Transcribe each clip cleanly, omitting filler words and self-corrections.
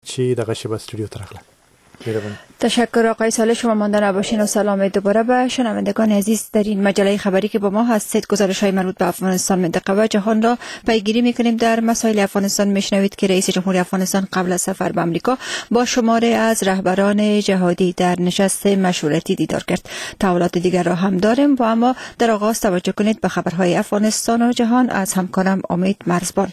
چی دقیقه به استودیو ترخله. تشکر آقای صالح، شما مانده نباشین و سلام دوباره به شنوندگان عزیز. در این مجله خبری که با ما هستید گزارش‌های مربوط به افغانستان، منطقه و جهان را پیگیری می‌کنیم. در مسائل افغانستان میشنوید که رئیس جمهوری افغانستان قبل از سفر به آمریکا با شماره از رهبران جهادی در نشست مشورتی دیدار کرد. تحولات دیگر را هم داریم و اما در آغاز توجه کنید به خبرهای افغانستان و جهان از همکارم امید مرزبان.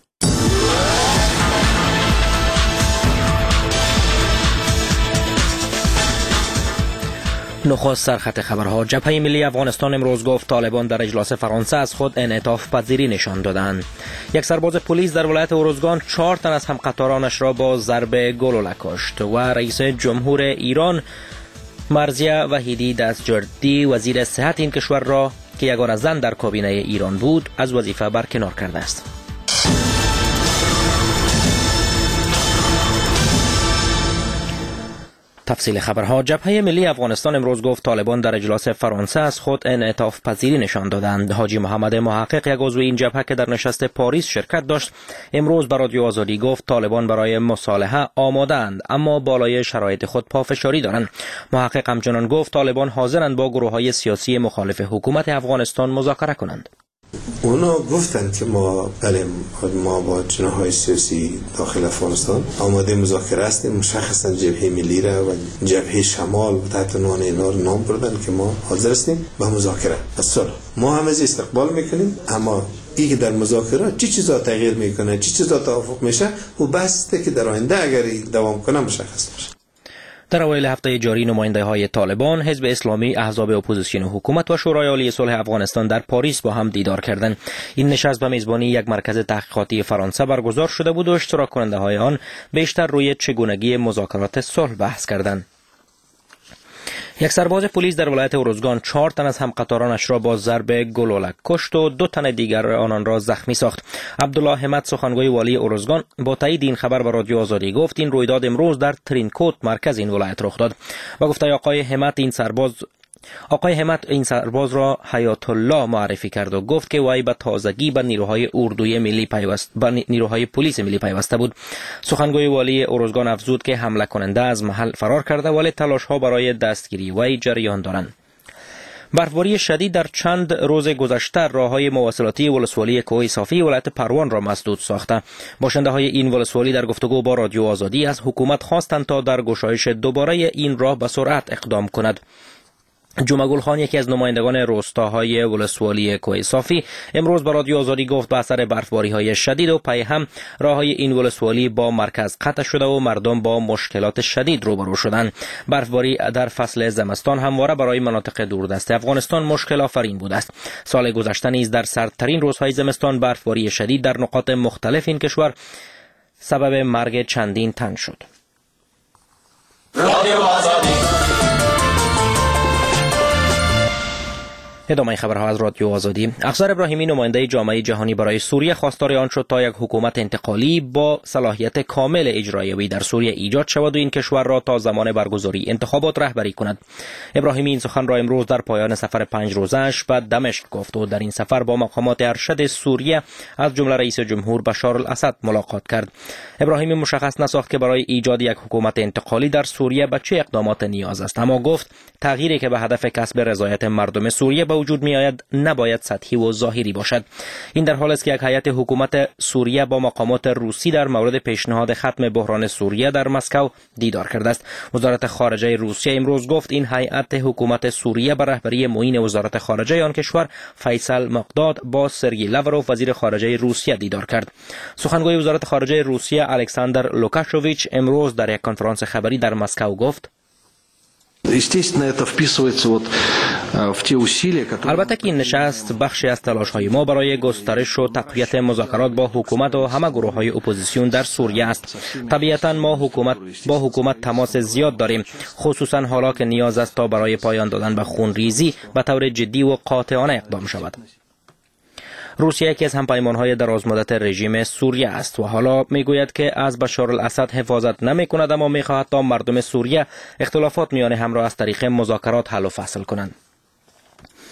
نخست سرخط خبرها. جبهه ملی افغانستان امروز گفت طالبان در اجلاس فرانسه از خود انعطاف پذیری نشان دادند. یک سرباز پلیس در ولایت اروزگان 4 تن از همقطارانش را با ضرب گلوله کشت و رئیس جمهور ایران مرزیه وحیدی دستجردی وزیر صحت این کشور را که یگانه زن در کابینه ایران بود از وظیفه برکنار کرده است. تفصیل خبرها. جبهه ملی افغانستان امروز گفت طالبان در اجلاس فرانسه از خود انعطاف پذیری نشان دادند. حاجی محمد محقق، یک عضو این جبهه که در نشست پاریس شرکت داشت، امروز به رادیو آزادی گفت طالبان برای مصالحه آماده‌اند اما بالای شرایط خود پافشاری دارند. محقق همچنان گفت طالبان حاضرند با گروه‌های سیاسی مخالف حکومت افغانستان مذاکره کنند. اونا گفتند که ما با جناح‌های سیاسی داخل افغانستان آماده مذاکره هستیم. مشخصا جبهه ملی را و جبهه شمال و تحت عنوان اینا نام بردن که ما حاضر هستیم به مذاکره. اصلا ما هم از استقبال میکنیم، اما این که در مذاکره چه چیزا تغییر میکنه، چه چیزا توافق میشه و بسته که در آینده اگر دوام کنه مشخص میشه. در اوایل هفته جاری نماینده‌های طالبان، حزب اسلامی، احزاب اپوزیسیون حکومت و شورای عالی صلح افغانستان در پاریس با هم دیدار کردند. این نشست به میزبانی یک مرکز تحقیقاتی فرانسه برگزار شده بود و اشتراک کننده‌های آن بیشتر روی چگونگی مذاکرات صلح بحث کردند. یک سرباز پلیس در ولایت اروزگان 4 تن از همقطارانش را با ضرب گلوله کشت و 2 تن دیگر آنان را زخمی ساخت. عبدالله همت، سخنگوی والی اروزگان، با تایید این خبر به رادیو آزادی گفت این رویداد امروز در ترینکوت مرکز این ولایت رخ داد و گفته آقای همت این سرباز را حیات الله معرفی کرد و گفت که وی به تازگی به نیروهای اردوی ملی نیروهای پلیس ملی پیوسته بود. سخنگوی والی اروزگان افزود که حمله کننده از محل فرار کرده ولی تلاش ها برای دستگیری وی جریان دارند. برفباری شدید در چند روز گذشته راههای مواصلاتی ولسوالی کوه صافی ولایت پروان را مسدود ساخته. باشنده های این ولسوالی در گفتگو با رادیو آزادی از حکومت خواستند تا در گشایش دوباره این راه به سرعت اقدام کند. جمعه گل خان، یکی از نمایندگان روستاهای ولسوالی کوه صافی، امروز به رادیو آزادی گفت به اثر برفباری‌های شدید و پی هم راههای این ولسوالی با مرکز قطع شده و مردم با مشکلات شدید روبرو شدند. برفباری در فصل زمستان همواره برای مناطق دوردست افغانستان مشکل آفرین بوده است. سال گذشته نیز در سردترین روزهای زمستان برفباری شدید در نقاط مختلف این کشور سبب مرگ چندین تن شد. رادیو آزادی. ادامه خبرها از رادیو آزادی. افسر ابراهیمی، نماینده جامعه جهانی برای سوریه، خواستار آن شد تا یک حکومت انتقالی با صلاحیت کامل اجرایی در سوریه ایجاد شود و این کشور را تا زمان برگزاری انتخابات رهبری کند. ابراهیمی این سخن را امروز در پایان سفر 5 روزه‌اش به دمشق گفت و در این سفر با مقامات ارشد سوریه از جمله رئیس جمهور بشار الاسد ملاقات کرد. ابراهیمی مشخص نساخت که برای ایجاد یک حکومت انتقالی در سوریه به چه اقدامات نیاز است، اما گفت تغییری که به هدف کسب رضایت مردم سوریه به وجود می آید نباید سطحی و ظاهری باشد. این در حالی است که یک هیئت حکومت سوریه با مقامات روسی در مورد پیشنهاد ختم بحران سوریه در مسکو دیدار کرده است. وزارت خارجه روسیه امروز گفت این هیئت حکومت سوریه به رهبری معین وزارت خارجه آن کشور فیصل مقداد با سرگئی لاوروف وزیر خارجه روسیه دیدار کرد. سخنگوی وزارت خارجه روسیه الکساندر لوکاشوویچ امروز در یک کنفرانس خبری در مسکو گفت البته که این نشست بخشی از تلاش‌های ما برای گسترش و تقویت مذاکرات با حکومت و همه گروه‌های اپوزیسیون در سوریه است. طبیعتاً ما با حکومت تماس زیاد داریم، خصوصاً حالا که نیاز است تا برای پایان دادن به خونریزی به طور جدی و قاطعانه اقدام شود. روسیه یکی از همپیمان‌های درازمدت رژیم سوریه است و حالا میگوید که از بشار الاسد حفاظت نمی‌کند، اما می‌خواهد تا مردم سوریه اختلافات میان هم را از طریق مذاکرات حل و فصل کنند.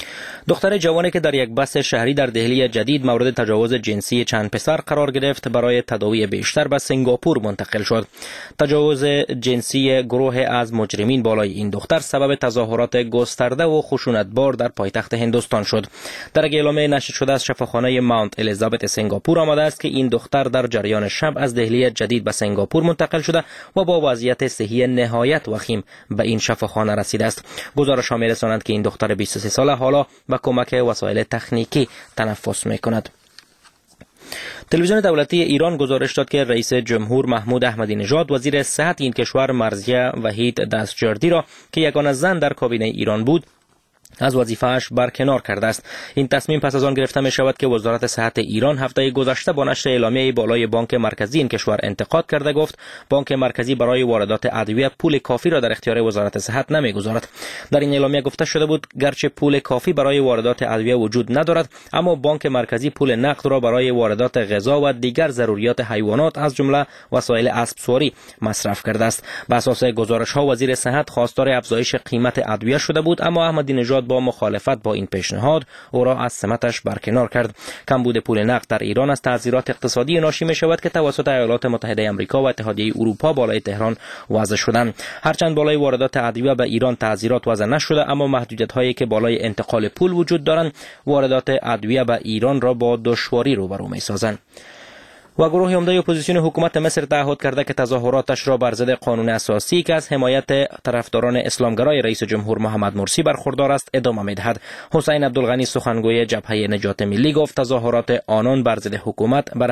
دختر جوانی که در یک بس شهری در دهلی جدید مورد تجاوز جنسی چند پسر قرار گرفت برای تداوی بیشتر به سنگاپور منتقل شد. تجاوز جنسی گروه از مجرمین بالای این دختر سبب تظاهرات گسترده و خشونتبار در پایتخت هندوستان شد. در اعلامیه نشر شده از شفاخانه ماونت الیزابت سنگاپور آمده است که این دختر در جریان شب از دهلی جدید به سنگاپور منتقل شده و با وضعیت صحی نهایت وخیم به این شفاخانه رسیده است. گزارش‌ها می‌رسانند که این دختر 23 ساله حالا با کمک وسایل تکنیکی تنفس می‌کند. تلویزیون دولتی ایران گزارش داد که رئیس جمهور محمود احمدی نژاد وزیر صحت این کشور مرضیه وحید دستجردی را که یگانه زن در کابینه ایران بود از وظیفه‌اش برکنار کرده است. این تصمیم پس از آن گرفته می شود که وزارت صحت ایران هفته گذشته با نشر اعلامیه بالای بانک مرکزی این کشور انتقاد کرده گفت بانک مرکزی برای واردات ادویه پول کافی را در اختیار وزارت صحت نمیگذارد. در این اعلامیه گفته شده بود گرچه پول کافی برای واردات ادویه وجود ندارد، اما بانک مرکزی پول نقد را برای واردات غذا و دیگر ضروریات حیوانات از جمله وسایل اسب سواری مصرف کرده است. بر اساس گزارش‌ها وزیر صحت خواستار افزایش قیمت ادویه شده بود، اما احمدی نژاد با مخالفت با این پیشنهاد او را از سمتش برکنار کرد. کمبود پول نقد در ایران از تأثیرات اقتصادی ناشی می شود که توسط ایالات متحده آمریکا و اتحادیه اروپا بالای تهران وضع شدند. هرچند بالای واردات ادویه به ایران تأثیرات وضع نشده، اما محدودیت‌هایی که بالای انتقال پول وجود دارند واردات ادویه به ایران را با دشواری روبرو می‌سازند. و گروه عمده اپوزیسیون حکومت مصر تعهد کرده که تظاهراتش را بر ضد قانون اساسی که از حمایت طرفداران اسلامگرای رئیس جمهور محمد مرسی برخوردار است ادامه می‌دهد. حسین عبدالغنی سخنگوی جبهه نجات ملی گفت تظاهرات آنان بر ضد حکومت به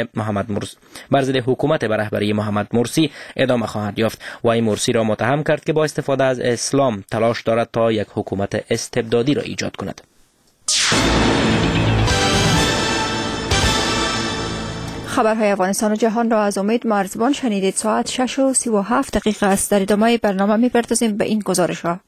رهبری محمد مرسی ادامه خواهد یافت. و این مرسی را متهم کرد که با استفاده از اسلام تلاش دارد تا یک حکومت استبدادی را ایجاد کند. خبرهای افغانستان و جهان را از امید مرزبان شنیدید. ساعت 6:37 است. در ادامه برنامه می‌پردازیم به این گزارش‌ها.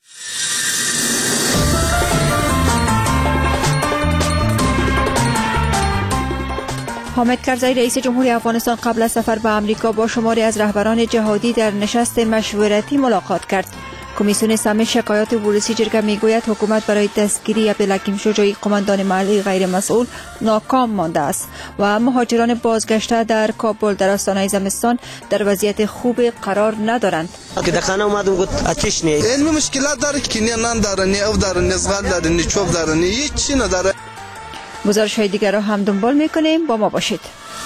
حامد کرزی رئیس جمهوری افغانستان قبل از سفر به آمریکا با شماری از رهبران جهادی در نشست مشورتی ملاقات کرد. کمیسیون سمی شکایات ولسی جرگه میگوید حکومت برای دستگیری عبدالحکیم شجاعی قماندان محلی غیر مسئول ناکام مانده است و مهاجران بازگشته در کابل در آستانه زمستان در وضعیت خوب قرار ندارند. که در خانه اومدم گفت آتش نیست. این مشکلات داره که نه نان داره نه او داره نه زغال داره نه چوب داره نه هیچ چیزی نداره. گزارش‌های دیگر را هم دنبال می‌کنیم، با ما باشید.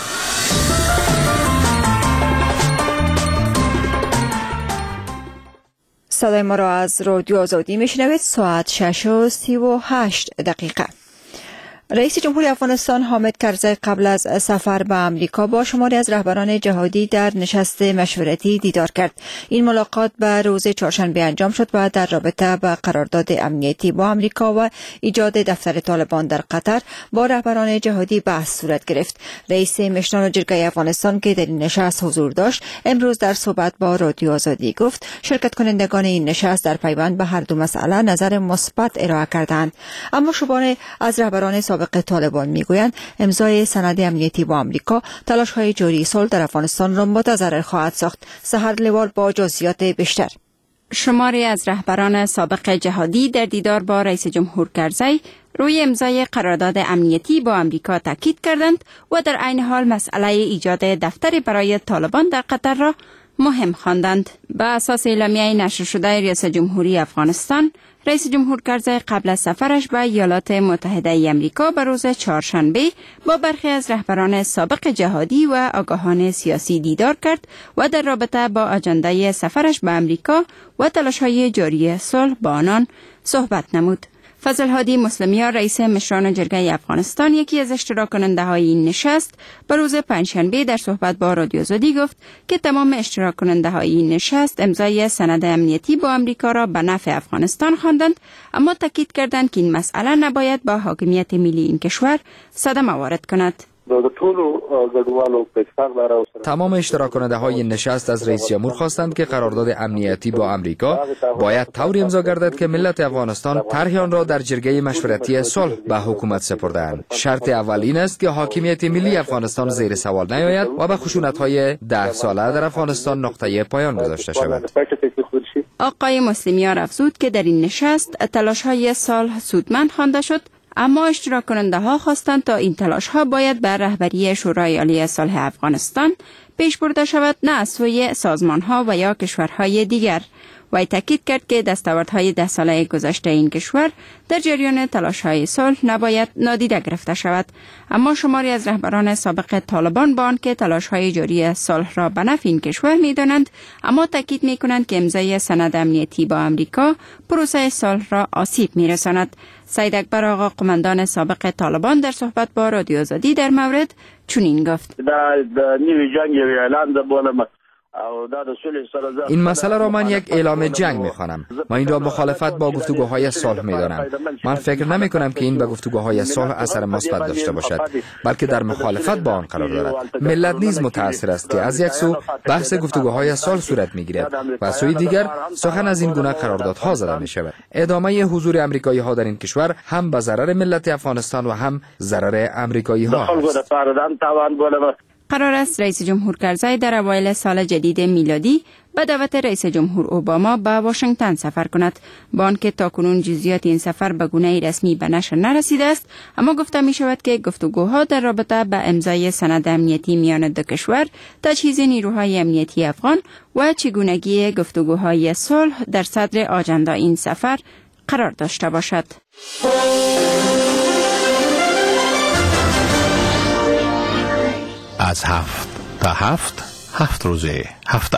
صدای ما را از رادیو آزادی میشنوید. ساعت 6:38. رئیس جمهوری افغانستان حامد کرزی قبل از سفر به آمریکا با شماری از رهبران جهادی در نشست مشورتی دیدار کرد. این ملاقات به روز چهارشنبه انجام شد و در رابطه با قرارداد امنیتی با آمریکا و ایجاد دفتر طالبان در قطر با رهبران جهادی بحث صورت گرفت. رئیس مشنان جرگه افغانستان که در این نشست حضور داشت امروز در صحبت با رادیو آزادی گفت شرکت کنندگان این نشست در پیوند به هر دو مسئله نظر مثبت ارائه کردند. اما شماری از رهبران سابق طالبان میگویند امضای سند امنیتی با آمریکا تلاش‌های جاری صلح در افغانستان را متضرر خواهد ساخت. سحر لوال با جزئیات بیشتر. شماری از رهبران سابق جهادی در دیدار با رئیس جمهور کرزی روی امضای قرارداد امنیتی با آمریکا تاکید کردند و در عین حال مسئله ایجاد دفتری برای طالبان در قطر را مهم خواندند. به اساس اعلامیه نشر شده ریاست جمهوری افغانستان، رئیس جمهور کرزی قبل از سفرش به ایالات متحده آمریکا به روز چهارشنبه با برخی از رهبران سابق جهادی و آگاهان سیاسی دیدار کرد و در رابطه با آژاندای سفرش به آمریکا و تلاش‌های جاری صلح با آنان صحبت نمود. فضل هادی مسلمیار رئیس مشران جرگه افغانستان یکی از اشتراک کننده های این نشست به روز پنجشنبه در صحبت با رادیو آزادی گفت که تمام اشتراک کننده های این نشست امضای سند امنیتی با آمریکا را به نفع افغانستان خواندند، اما تاکید کردند که این مسئله نباید با حاکمیت ملی این کشور صدمه وارد کند. تمام اشتراک کننده های نشست از رئیس جمهور خواستند که قرارداد امنیتی با آمریکا باید طوری امضا گردد که ملت افغانستان طرح آن را در جرگه مشورتی صلح به حکومت سپردند. شرط اول این است که حاکمیت ملی افغانستان زیر سوال نیاید و به خشونت‌های 10 ساله در افغانستان نقطه پایان گذاشته شود. آقای مسلمیار افزود که در این نشست تلاش‌های صلح سودمند خوانده شد، اما اشتراک کننده ها خواستند تا این تلاش ها باید بر رهبری شورای عالی صلح افغانستان پیش برده شود، نه از سوی سازمان ها و یا کشورهای دیگر. وی تاکید کرد که دستاوردهای 10 ساله گذشته این کشور در جریان تلاش‌های صلح نباید نادیده گرفته شود. اما شماری از رهبران سابق طالبان با آنکه تلاش‌های جاری صلح را به نفع این کشور می‌دانند، اما تاکید می‌کنند که امضای سند امنیتی با امریکا پروسه صلح را آسیب می‌رساند. سید اکبر آقا، قماندان سابق طالبان، در صحبت با رادیو آزادی در مورد چنین گفت: این مسئله را من یک اعلام جنگ می‌خوانم. من این را مخالفت با گفتگوهای صلح می‌دانم. من فکر نمی‌کنم که این به گفتگوهای صلح اثر مثبت داشته باشد، بلکه در مخالفت با آن قرار دارد. ملت نیز متأثر است که از یک سو بحث گفتگوهای صلح صورت می‌گیرد و از سوی دیگر سخن از این گونه قراردادها زده می‌شود. ادامه حضور آمریکایی‌ها در این کشور هم به ضرر ملت افغانستان و هم ضرر آمریکایی‌ها است. قرار است رئیس جمهور کرزی در اوایل سال جدید میلادی به دعوت رئیس جمهور اوباما به واشنگتن سفر کند. با آنکه تاکنون جزئیات این سفر به گونه رسمی به نشر نرسیده است، اما گفته می شود که گفتگوها در رابطه به امضای سند امنیتی میان دو کشور، تجهیز نیروهای امنیتی افغان و چگونگی گفتگوهای صلح در صدر آجندا این سفر قرار داشته باشد. از 7 تا 7 روز هفته.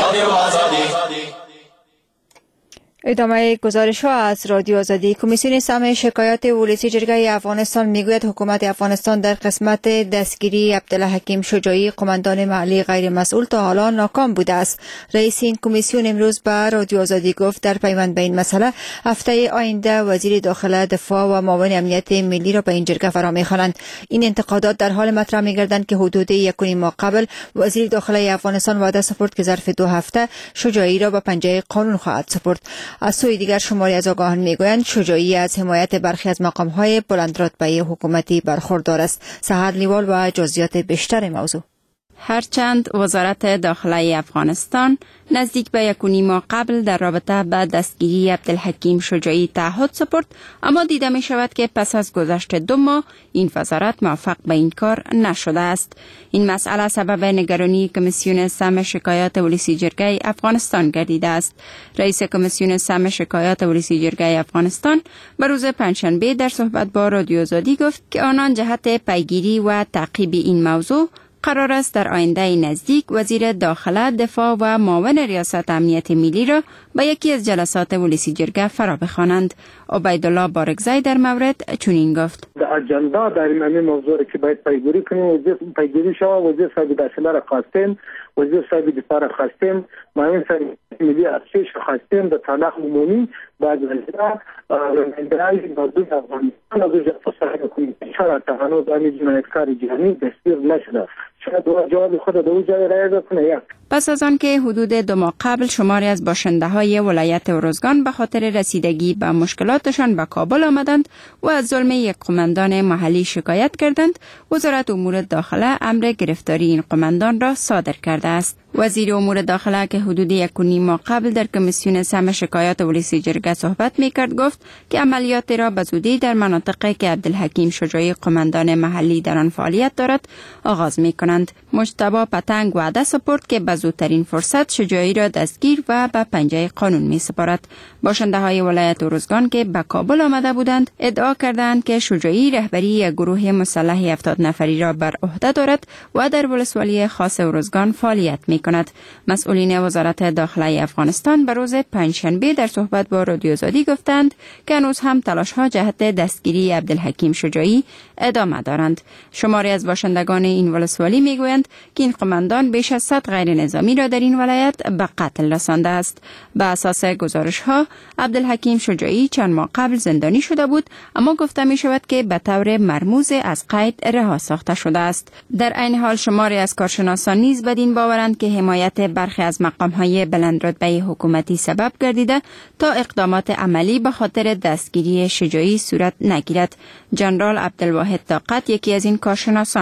ادامه گزارش ها از رادیو آزادی. کمیسیون سمع شکایات ولسی جرگه افغانستان میگوید حکومت افغانستان در قسمت دستگیری عبدالحکیم شجاعی، قماندان محلی غیر مسئول، تا حالا ناکام بوده است. رئیس این کمیسیون امروز به رادیو آزادی گفت در پیوند به این مسئله هفته آینده وزیر داخله، دفاع و معاون امنیت ملی را به این جرگه فرا می‌خوانند. این انتقادات در حال مطرح می‌گردند که حدود 1.5 ماه قبل وزیر داخله افغانستان وعده سپرد که ظرف 2 هفته شجاعی را به پنجه قانون خواهد سپرد. از سوی دیگر شماری از آگاهان میگویند شجاعی از حمایت برخی از مقام‌های بلندرتبه حکومتی برخوردار است. سحر لیوال و جزئیات بیشتر موضوع. هرچند وزارت داخله افغانستان نزدیک به 1.5 ماه قبل در رابطه با دستگیری عبدالحکیم شجاعی تعهد سپرد، اما دیده می شود که پس از گذشت 2 ماه این وزارت موفق به این کار نشده است. این مسئله سبب نگرانی کمیسیون سمع شکایات ولسی جرگه افغانستان گردیده است. رئیس کمیسیون سمع شکایات ولسی جرگه افغانستان به روز پنجشنبه در صحبت با رادیو آزادی گفت که آنان جهت پیگیری و تعقیب این موضوع قرار است در آینده نزدیک وزیر داخله، دفاع و معاون ریاست امنیت ملی را به یکی از جلسات ولسی جرگه فرا بخوانند. عبیدالله بارگزی در مورد چنین گفت: در اجندا در این موضوع که باید پیگیری کنیم، وزیر پیگیری شود، وزیر صاحب داخله را خواستیم، وزیر صاحب دفاع را خواستیم، معاون صاحب ملی ارتش خواستیم، به طلاق عمومی بعد وزیر رمندرای بازو افغانستان از جفت صاحب کمیته شرط هنوز آنی جنایتکار جهانی دستگیر نشده. شاید جواب خود در او جای رای بکنه. پس از آن که حدود 2 ماه قبل شماری از باشنده های ولایت ارزگان به خاطر رسیدگی به مشکلاتشان به کابل آمدند و از ظلم یک قماندان محلی شکایت کردند، وزارت امور داخله امر گرفتاری این قماندان را صادر کرده است. وزیر امور داخله که حدود 1.5 ماه قبل در کمیسیون سمع شکایات ولسی جرگه صحبت می‌کرد گفت که عملیات را به زودی در مناطقی که عبدالحکیم شجاعی قماندان محلی در آن فعالیت دارد آغاز می‌کنند. مجتبی پتنگ وعده سپرد که به زودترین فرصت شجاعی را دستگیر و به پنجه قانون می‌سپارد. باشنده‌های ولایت ارزگان که به کابل آمده بودند ادعا کردند که شجاعی رهبری یک گروه مسلح 70 نفری را بر عهده دارد و در ولسوالی خاص ارزگان فعالیت می‌کند. مسئولین وزارت داخله افغانستان به روز پنجشنبه در صحبت با رادیو آزادی گفتند که هنوز هم تلاش‌ها جهت دستگیری عبدالحکیم شجاعی ادامه دارند. شماری از باشندگان این ولسوالی میگویند که این قماندان بیش از 100 غیر نظامی را در این ولایت به قتل رسانده است. به اساس گزارش‌ها عبدالحکیم شجاعی چند ماه قبل زندانی شده بود، اما گفته می شود که به طور مرموز از قید رها ساخته شده است. در عین حال شماری از کارشناسان نیز بدین باورند که حمایت برخی از مقام‌های بلندرتبه حکومتی سبب گردیده تا اقدامات عملی به خاطر دستگیری شجاعی صورت نگیرد. جنرال عبدالواحد طاقت یکی از این کارشناسان: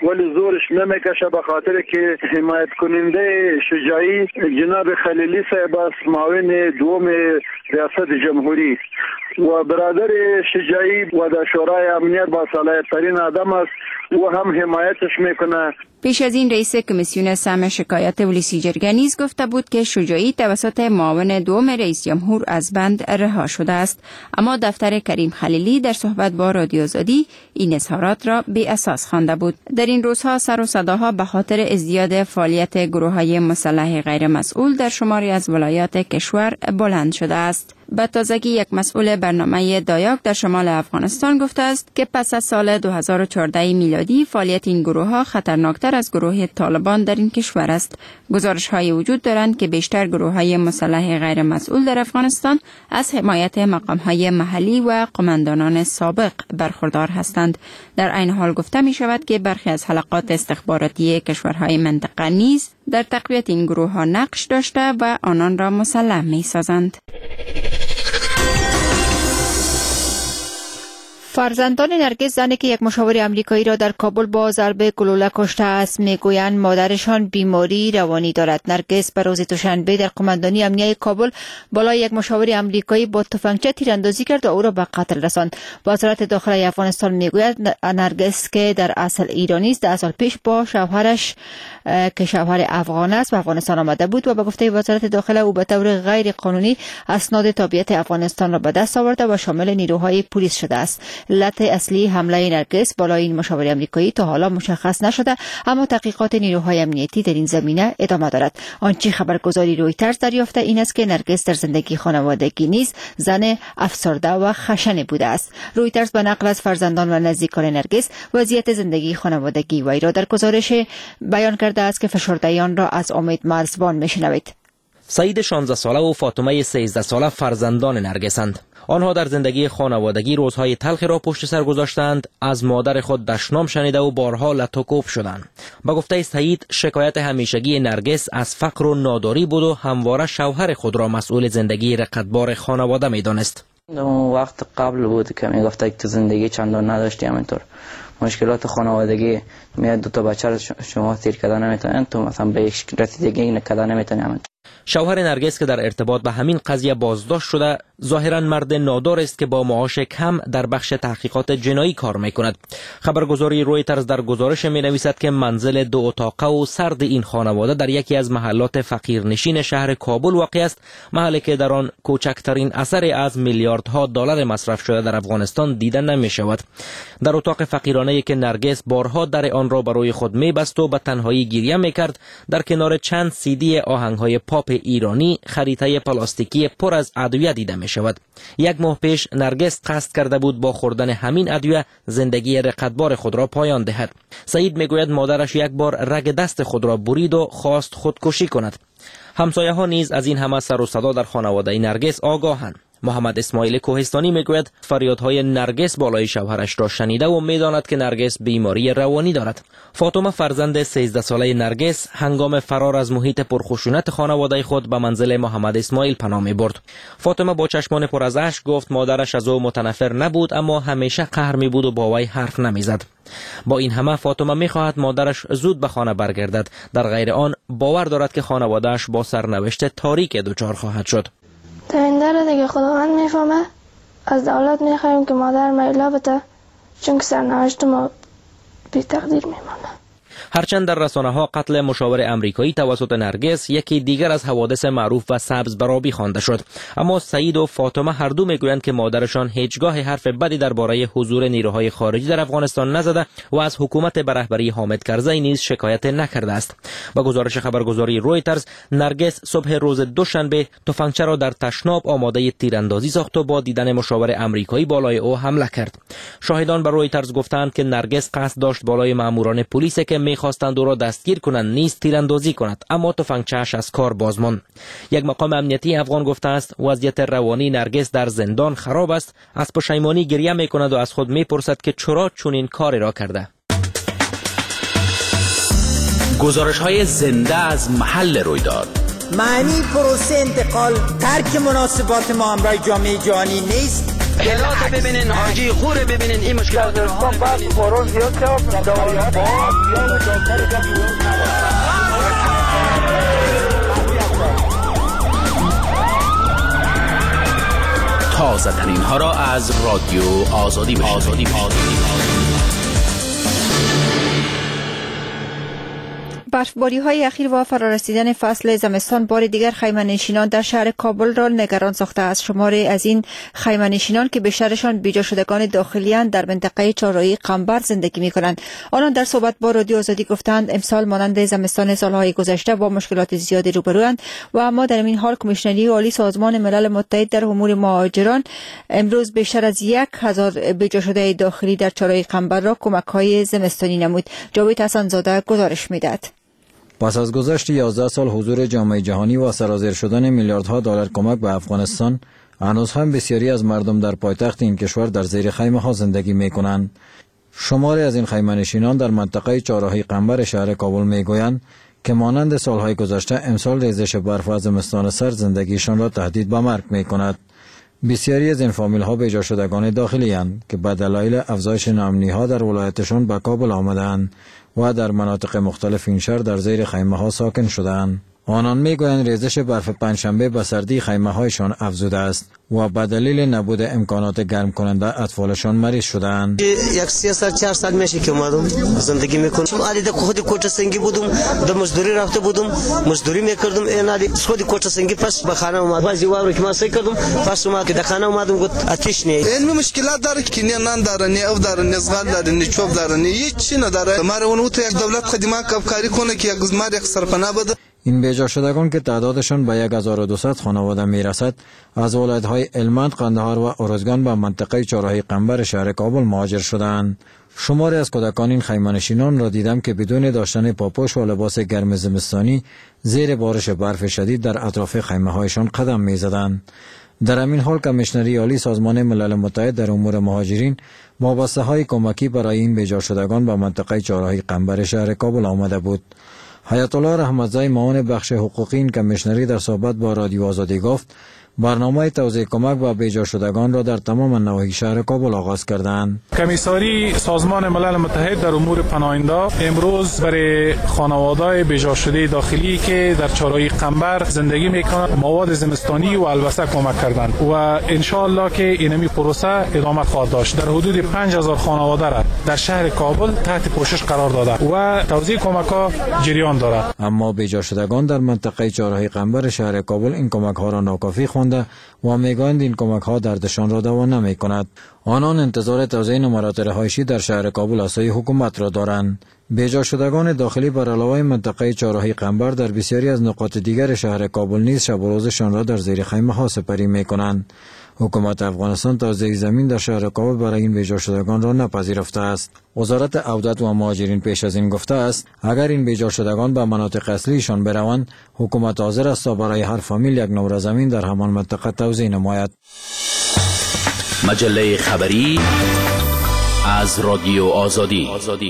ولی زورش نمیکشه به خاطر که حمایت کننده شجاعی جناب خلیلی صاحب است، معاون دوم ریاست جمهوری و برادر شجاعی و در شورای امنیت با صلاحیت ترین آدم است و هم حمایتش میکنه. پیش از این رئیس کمیسیون سهم شکایت ولسی جرگه نیز گفته بود که شجاعی توسط معاون دوم رئیس جمهور از بند رها شده است، اما دفتر کریم خلیلی در صحبت با رادیو آزادی این اظهارات را بی اساس خوانده بود. در این روزها سر و صداها به خاطر ازدیاد فعالیت گروه‌های مسلح غیر مسئول در شماری از ولایات کشور بلند شده است. به تازگی یک مسئول برنامه دایاک در شمال افغانستان گفته است که پس از سال 2014 میلادی فعالیت این گروه‌ها خطرناکتر از گروه طالبان در این کشور است. گزارش‌های وجود دارند که بیشتر گروه‌های مسلح غیر مسئول در افغانستان از حمایت مقام‌های محلی و قماندانان سابق برخوردار هستند. در عین حال گفته می شود که برخی از حلقات استخباراتی کشورهای منطقه نیز در تقویت این گروه‌ها نقش داشته و آنان را مسلح می‌سازند. فرزندان نرگس، زنی که یک مشاور آمریکایی را در کابل با ضربه گلوله کشته است، میگویند مادرشان بیماری روانی دارد. نرگس به روز دوشنبه در قماندانی امنیه کابل بالای یک مشاور آمریکایی با تفنگچه تیراندازی کرد و او را به قتل رساند. وزارت داخلی افغانستان میگوید نرگس که در اصل ایرانی است 10 سال پیش با شوهرش که شوهر افغان است به افغانستان آمده بود و به گفته وزارت داخلی او به طور غیر قانونی اسناد تابعیت افغانستان را به دست آورده و شامل نیروهای پلیس شده است. علت اصلی حمله نرگس بالای این مشاور آمریکایی تا حالا مشخص نشده، اما تحقیقات نیروهای امنیتی در این زمینه ادامه دارد. آنچه خبرگزاری رویترز دریافته این است که نرگس در زندگی خانوادگی نیز زن افسرده و خشن بوده است. رویترز به نقل از فرزندان و نزدیکان نرگس وضعیت زندگی خانوادگی وی را در گزارش بیان کرده است که فشردگیان را از امید مرزبان میشنوید. سعید 16 ساله و فاطمه 13 ساله فرزندان نرگسند. آنها در زندگی خانوادگی روزهای تلخی را پشت سر گذاشتند، از مادر خود دشنام شنیده و بارها لطوکوف شدند. با گفته سعید، شکایت همیشگی نرگس از فقر و ناداری بود و همواره شوهر خود را مسئول زندگی رقتبار خانواده می‌دانست. وقت قبل بود که میگفت که تو زندگی چندان نداشتی، همینطور مشکلات خانوادگی میاد، 2 تا بچه شما تیر کردن نمیتونن، تو مثلا به یک رسیدگی نکردن نمیتونی. شوهر نرگس که در ارتباط به همین قضیه بازداشت شده، ظاهرا مرد نادار است که با معاش کم در بخش تحقیقات جنایی کار میکند. خبرگزاری رویترز در گزارش می نویسد که منزل 2 اتاقه و سرد این خانواده در یکی از محلات فقیرنشین شهر کابل واقع است، محلی که در آن کوچکترین اثر از میلیاردها دلار مصرف شده در افغانستان دیده نمی شود. در اتاق فقیرانه‌ای که نرگس بارها در آن را برای خود میبست و به تنهایی گریه میکرد، در کنار چند CD آهنگ‌های پاپ ایرانی خریطه پلاستیکی پر از ادویه دیده می شود. 1 ماه پیش نرگس قصد کرده بود با خوردن همین ادویه زندگی رقتبار خود را پایان دهد. سعید می گوید مادرش 1 بار رگ دست خود را برید و خواست خودکشی کند. همسایه ها نیز از این همه سر و صدا در خانواده نرگس آگاهند. محمد اسماعیل کوهستانی میگوید فریادهای نرگس بالای شوهرش را شنیده و میداند که نرگس بیماری روانی دارد. فاطمه فرزند 13 ساله نرگس هنگام فرار از محیط پرخشونت خانواده خود به منزل محمد اسماعیل پناه میبرد. فاطمه با چشمان پر از اشک گفت مادرش از او متنفر نبود، اما همیشه قهر میبود و با وی حرف نمیزد. با این همه فاطمه میخواهد مادرش زود به خانه برگردد، در غیر آن باور دارد که خانواده‌اش با سرنوشت تاریک دچار خواهد شد. تا این داره دیگه خداوند میفهمه. از دولت میخوایم که مادر میلا بده، چون که سرنوشت ما بی تقدیر میمانه. هرچند در رسانه‌ها قتل مشاور آمریکایی توسط نرگس یکی دیگر از حوادث معروف و سبز برابی خوانده شد، اما سعید و فاطمه هر دو میگویند که مادرشان هیچگاه حرف بدی درباره حضور نیروهای خارجی در افغانستان نزده و از حکومت به رهبری حامد کرزی نیز شکایت نکرده است. با گزارش خبرگزاری رویترز، نرگس صبح روز دوشنبه تفنگچه را در تشناب آماده تیراندازی ساخت و با دیدن مشاور آمریکایی بالای او حمله کرد. شاهدان به رویترز گفتند که نرگس قصد داشت بالای ماموران پلیس که می‌خواستند او را دستگیر کنند نیز تیراندازی کند، اما تفنگچه‌اش از کار باز ماند. یک مقام امنیتی افغان گفته است وضعیت روانی نرگس در زندان خراب است، از پشیمانی گریه می‌کند و از خود می‌پرسد که چرا چنین کاری را کرده. گزارش‌های زنده از محل رویداد. معنی پروسه انتقال ترک مناسبات ما همراه جامعه جهانی نیست، گلات ببینین، حاجی خور ببینین، این مشکلات رو ببینین. بارون زیاد تازه ترین ها را از رادیو آزادی بشنوید. برفباری های اخیر و فرارسیدن فصل زمستان بار دیگر خیمه‌نشینان در شهر کابل را نگران ساخته است. شماری از این خیمه‌نشینان که بیشترشان بیجا شدگان داخلی‌اند در منطقه چهارراهی قنبر زندگی می‌کنند. آنان در صحبت با رادیو آزادی گفتند امسال مانند زمستان سالهای گذشته با مشکلات زیادی روبروند و اما در این حال کمیشنری عالی سازمان ملل متحد در امور مهاجران امروز بیشتر از 1000 بیجا شده داخلی در چهارراهی قنبر را کمک‌های زمستانی نمود. جاوید حسن‌زاده گزارش می‌دهد. پس از گذشت 11 سال حضور جامعه جهانی و سرازیر شدن میلیاردها دلار کمک به افغانستان، هنوز هم بسیاری از مردم در پایتخت این کشور در زیر خیمه ها زندگی می کنند. شماری از این خیمه نشینان در منطقه چهارراهی قنبر شهر کابل می گویند که مانند سالهای گذشته امسال ریزش برف و زمستان سرد زندگیشان را تهدید به مرگ می کند. بسیاری از این فامیل ها بیجا شدگان داخلی اند که به دلایل افزایش ناامنی ها در ولایتشان به کابل آمدند و در مناطق مختلف این شهر در زیر خیمه ها ساکن شدند. آنان میگویند ریزش برف پنجشنبه به سردی خیمه هایشان افزوده است و به دلیل نبود امکانات گرم کننده اطفالشان مریض شدند. یک 3-4 سال میشه که اومدم زندگی میکنم. عادی خود کوچه سنگی بودم، در مزدوری رفته بودم، مزدوری میکردم. این عادی خود کوچه سنگی پس به خانه اومد. بعضی وارو که ما سعی کردم پس اومد که در خانه اومدم گفت آتش نیست. این مشکلات داره که نه نان داره، نه او داره، نه زغال داره، نه چوب داره، نه هیچ چی نداره. ما رو اون تو یک دولت خدمات کاری کنه که یک زمار یک سرپناه بده. این بیجا شدگان که تعدادشان به 1200 خانواده میرسد از ولایت‌های هلمند، قندهار و ارزگان به منطقه چهارراهی قنبر شهر کابل مهاجر شدند. شماری از کودکان این خیمه‌نشینان را دیدم که بدون داشتن پاپوش و لباس گرم زمستانی زیر بارش برف شدید در اطراف خیمه‌هایشان قدم می‌زدند. در همین حال کمیشنری عالی سازمان ملل متحد در امور مهاجرین با بسته‌های کمکی برای این بیجا شدگان به منطقه چهارراهی قنبر شهر کابل آمده بود. حیات الله رحمتزای معاون بخش حقوقی این کمیشنری در صحبت با رادیو آزادی گفت برنامه توزیع کمک به بیجا شدگان را در تمام نواحی شهر کابل آغاز کردند. کمیساری سازمان ملل متحد در امور پناهنده امروز برای خانواده‌های بیجا شده داخلی که در چهارراهی قنبر زندگی میکنند مواد زمستانی و البسه کمک کردند و ان شاء الله که اینمی پروسه ادامه خواهد داشت. در حدود 5000 خانواده را در شهر کابل تحت پوشش قرار داده و توزیع کمک‌ها جریان دارد. اما بیجا شدگان در منطقه چهارراهی قنبر شهر کابل این کمک‌ها را ناکافی و میگویند این کمک ها دردشان را دوا نمی کند. آنان انتظار توزیع نمرات رهایشی در شهر کابل از سوی حکومت را دارند. بیجا شدگان داخلی بر علاوه منطقه چهارراهی قنبر در بسیاری از نقاط دیگر شهر کابل نیز شب و روزشان را در زیر خیمه ها سپری می کنند. حکومت افغانستان توزیع زمین در شهر کابل برای این بیجا شدگان را نپذیرفته است. وزارت عودت و مهاجرین پیش از این گفته است اگر این بیجا شدگان به مناطق اصلیشان بروند حکومت حاضر است تا برای هر فامیل یک نوره زمین در همان منطقه توزیع نماید. مجله خبری از رادیو آزادی.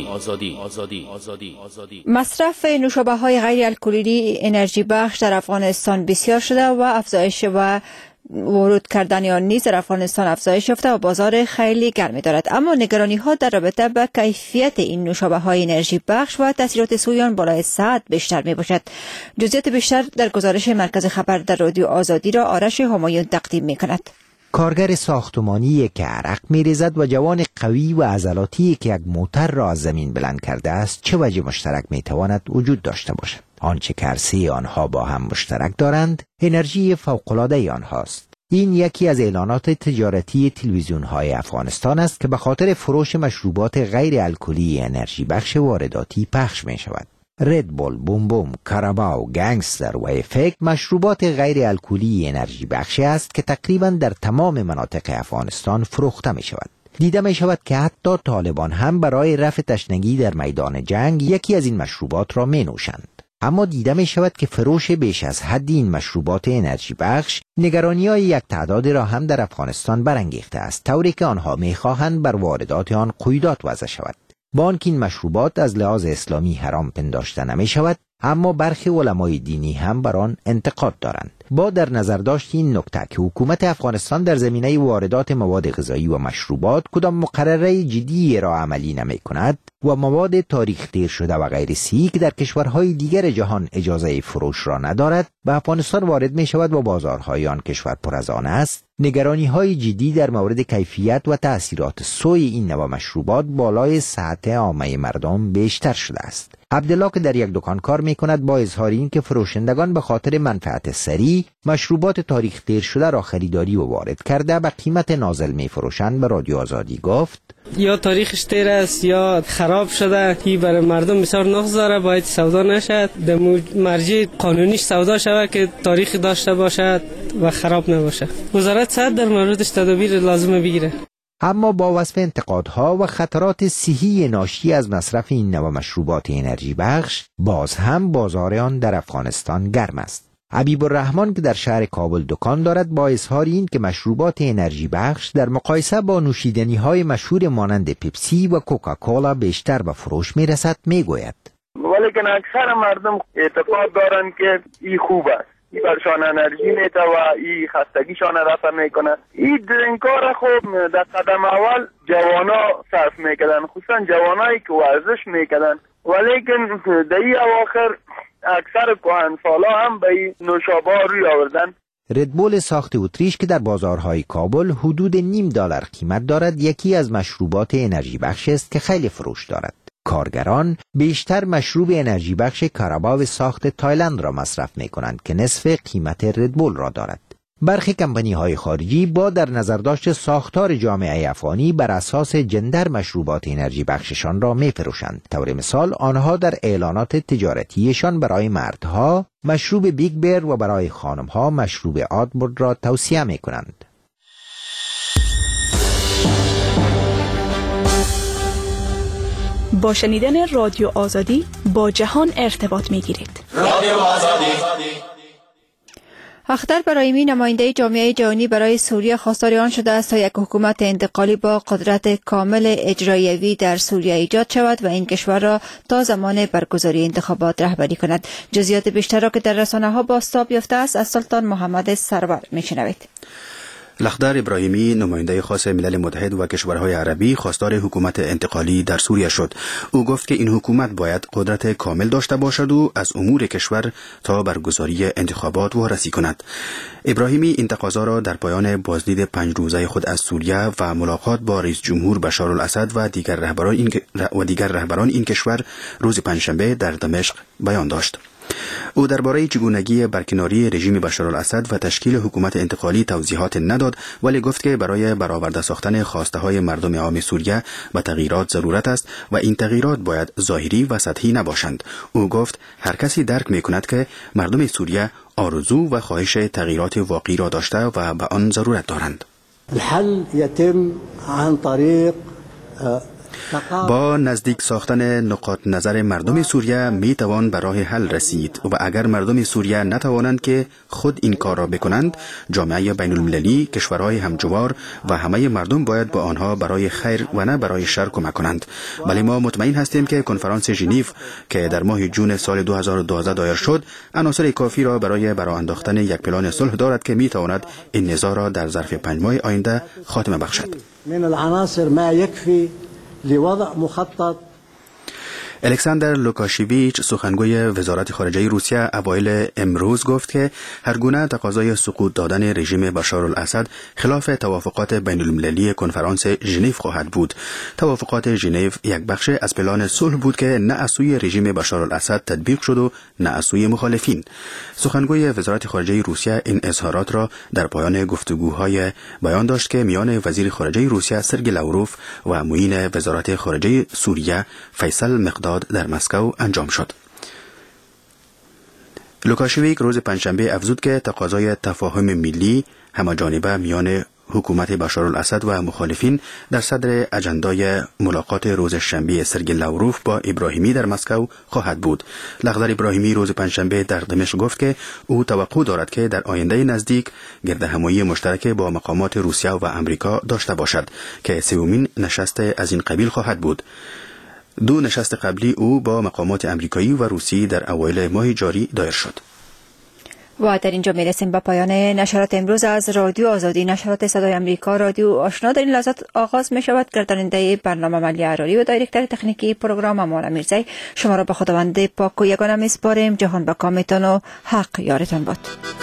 مصرف نوشابه های غیر الکلی انرژی بخش در افغانستان بسیار شده و افزایش و ورود کردن آن نیز در افغانستان افزایش یافته و بازار خیلی گرمی دارد. اما نگرانی ها در رابطه با کیفیت این نوشابه های انرژی بخش و تاثیرات سوی آن بالای 100 بیشتر می باشد. جزئیات بیشتر در گزارش مرکز خبر در رادیو آزادی را آرش همایون تقدیم می کند. کارگر ساختمانی که عرق می‌ریزد و جوان قوی و عضلاتی که یک موتر را از زمین بلند کرده است چه وجه مشترک می‌تواند وجود داشته باشد؟ آنچه که هر سه آنها با هم مشترک دارند انرژی فوق‌العاده آنهاست. این یکی از اعلانات تجارتی تلویزیون‌های افغانستان است که به خاطر فروش مشروبات غیر الکلی انرژی بخش وارداتی پخش می‌شود. ردبول، بوم بوم، کاراباو، گنگستر و افکت مشروبات غیر الکلی انرژی بخشی است که تقریبا در تمام مناطق افغانستان فروخته می شود. دیده می شود که حتی طالبان هم برای رفع تشنگی در میدان جنگ یکی از این مشروبات را می نوشند. اما دیده می شود که فروش بیش از حد این مشروبات انرژی بخش نگرانی‌های یک تعداد را هم در افغانستان برانگیخته است، طوری که آنها می خواهند بر واردات آن قیودات وضع شود. با آنکه این مشروبات از لحاظ اسلامی حرام پنداشته نمی شود، اما برخی علمای دینی هم بر آن انتقاد دارند. با در نظر داشت این نکته که حکومت افغانستان در زمینه واردات مواد غذایی و مشروبات کدام مقرره جدی را عملی نمی کند و مواد تاریخ دیر شده و غیر صحی که در کشورهای دیگر جهان اجازه فروش را ندارد به افغانستان وارد می شود و بازارهای آن کشور پر از آن است، نگرانی های جدی در مورد کیفیت و تأثیرات سوی این نوع مشروبات بالای صحت عامه مردم بیشتر شده است. عبدالله که در یک دکان کار می کند با اظهار این که فروشندگان به خاطر منفعت سریع مشروبات تاریخ دیر شده را خریداری و وارد کرده به قیمت نازل می فروشند به رادیو آزادی گفت یا تاریخش دیر است یا خراب شده که برای مردم بسیار نقص داره، باید سودا نشد، در مرجع قانونیش سودا شود که تاریخ داشته باشد و خراب نباشه. وزارت صحت در موردش تدابیر لازم بگیره. اما با وصف انتقادها و خطرات صحی ناشی از مصرف این نوع مشروبات انرژی بخش، باز هم بازار آن در افغانستان گرم است. حبیب الرحمن که در شهر کابل دکان دارد با اظهار این که مشروبات انرژی بخش در مقایسه با نوشیدنی های مشهور مانند پیپسی و کوکاکولا بیشتر به فروش می رسد می گوید. ولیکن اکثر مردم اعتقاد دارند که این خوب است، این برشان انرژی میده و این خستگیشان رفع میکنه. این کار خوب در قدم اول جوانا صرف میکردن، خصوصا جوانایی که ورزش میکردن، ولیکن در این اواخر اکثر کهنسالا هم به این نوشابه روی آوردن. ردبول ساخت اتریش که در بازارهای کابل حدود $0.5 قیمت دارد یکی از مشروبات انرژی بخش است که خیلی فروش دارد. کارگران بیشتر مشروب انرژی بخش کاراباو ساخت تایلند را مصرف می کنند که نصف قیمت ردبول را دارد. برخی کمپانی های خارجی با در نظر داشت ساختار جامعه افغانی بر اساس جندر مشروبات انرژی بخششان را می فروشند. طور مثال آنها در اعلانات تجارتیشان برای مردها مشروب بیگ بیر و برای خانمها مشروب آدبورد را توصیه می کنند. با شنیدن رادیو آزادی با جهان ارتباط می گیرید. رادیو آزادی. اختر براهیمی نماینده جامعه جهانی برای سوریه خواستار آن شده است تا یک حکومت انتقالی با قدرت کامل اجرایوی در سوریه ایجاد شود و این کشور را تا زمان برگزاری انتخابات رهبری کند. جزئیات بیشتر را که در رسانه‌ها بازتاب یافته است از سلطان محمد سرور میشنوید. لخدر ابراهیمی نماینده خاص ملل متحد و کشورهای عربی خواستار حکومت انتقالی در سوریه شد. او گفت که این حکومت باید قدرت کامل داشته باشد و از امور کشور تا برگزاری انتخابات وارسی کند. ابراهیمی این تقاضا را در پایان بازدید 5 روزه خود از سوریه و ملاقات با رئیس جمهور بشار الاسد و دیگر رهبران این کشور روز پنجشنبه در دمشق بیان داشت. او درباره چگونگی برکناری رژیم بشار الاسد و تشکیل حکومت انتقالی توضیحات نداد، ولی گفت که برای برآورده ساختن خواسته های مردم عام سوریه به تغییرات ضرورت است و این تغییرات باید ظاهری و سطحی نباشند. او گفت هر کسی درک می کند که مردم سوریه آرزو و خواهش تغییرات واقعی را داشته و به آن ضرورت دارند. الحل يتم عن طریق با نزدیک ساختن نقاط نظر مردم سوریه می توان به راه حل رسید و اگر مردم سوریه نتوانند که خود این کار را بکنند، جامعه بین المللی، کشورهای همجوار و همه مردم باید با آنها برای خیر و نه برای شر کمک کنند. ولی ما مطمئن هستیم که کنفرانس ژنو که در ماه جون سال 2012 دایر شد، عناصر کافی را برای برانداختن یک پلان صلح دارد که می تواند این نزاع را در ظرف 5 ماه آینده خاتمه بخشد. من العناصر ما يكفي لوضع مخطط. الکساندر لوکاشویچ سخنگوی وزارت خارجه روسیه اوایل امروز گفت که هر گونه تقاضای سقوط دادن رژیم بشار الاسد خلاف توافقات بین المللی کنفرانس ژنو خواهد بود. توافقات ژنو یک بخش از پلان صلح بود که نه از سوی رژیم بشار الاسد تطبیق شد و نه از سوی مخالفین. سخنگوی وزارت خارجه روسیه این اظهارات را در پایان گفتگوهای بیان داشت که میان وزیر خارجه روسیه سرگئی لاوروف و معین وزارت خارجه سوریه فیصل مقداد در مسکو انجام شد. لوکاشویک روز پنجشنبه افزود که تقاضای تفاهم ملی همه‌جانبه میان حکومت بشار الاسد و مخالفین در صدر اجندای ملاقات روز شنبه سرگئی لاوروف با ابراهیمی در مسکو خواهد بود. لخدر ابراهیمی روز پنجشنبه در دمشق گفت که او توقع دارد که در آینده نزدیک گردهمایی مشترک با مقامات روسیه و امریکا داشته باشد که سومین نشست از این قبیل خواهد بود. دو نشست قبلی او با مقامات امریکایی و روسی در اوایل ماه جاری دایر شد. و در اینجا میرسیم به پایان نشرات امروز از رادیو آزادی. نشرات صدای امریکا رادیو آشنا در این لحظات آغاز می شود. گرداننده برنامه ملی عراری و دایرکتر تکنیکی پروگرام امان میرزایی شما را به خداوند پاک و یگانه میسپاریم. جهان با کامتان و حق یارتان باد.